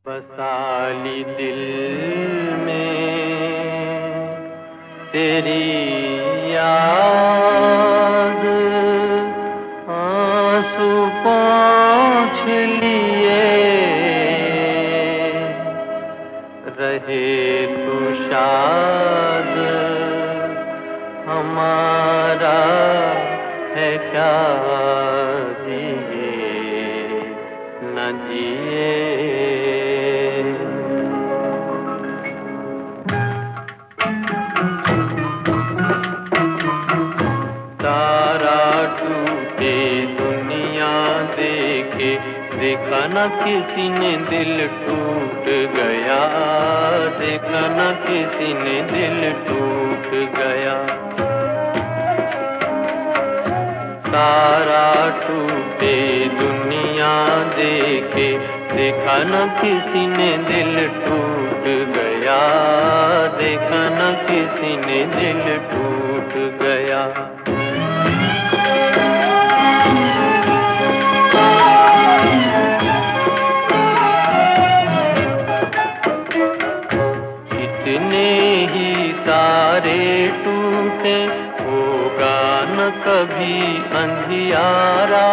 बसाली दिल में तेरी याद, आंसू पोंछ लिए रहे तू शाद। हमारा है क्या जिए न जिए। तारा टूटे दुनिया देखे, देखा न किसी ने दिल टूट गया, देखा न किसी ने दिल टूट गया। तारा टूटे दुनिया देखे, देखा न किसी ने दिल टूट गया, देखा न किसी ने दिल टूट गया। इतने ही तारे टूटे, होगा न कभी अंधियारा।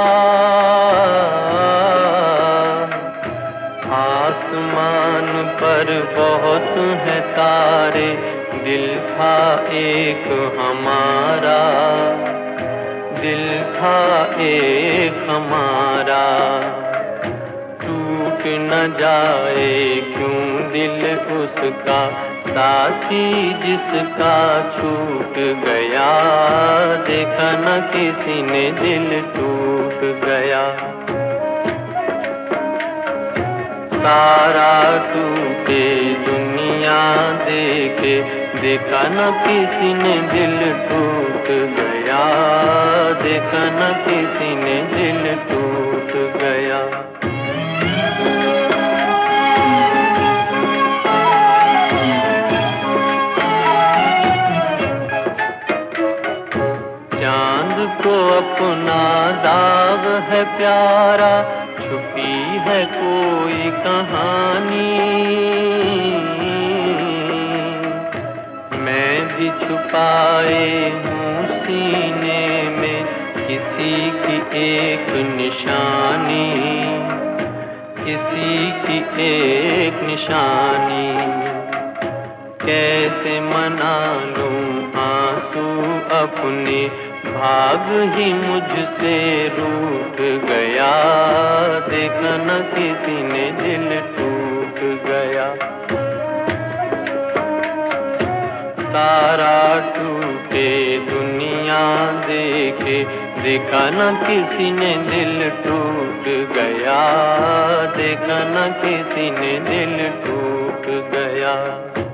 आसमान पर बहुत है तारे, दिल था एक हमारा, दिल था एक हमारा। टूट न जाए क्यों दिल उसका, साथी जिसका छूट गया, देखा न किसी ने दिल टूट गया। तारा टूटे दुनिया देखे, देखा न किसी ने दिल टूट गया, देखा न किसी ने दिल टूट गया। चांद को अपना दाग है प्यारा, छुपी है कोई कहानी। मैं भी छुपाए हूँ सीने में किसी की एक निशानी, किसी की एक निशानी। कैसे मना लूं आंसू अपने, भाग ही मुझसे रूठ गया, देखा न किसी ने दिल टूट गया। तारा टूटे दुनिया देखे, देखा न किसी ने दिल टूट गया, देखा न किसी ने दिल टूट गया।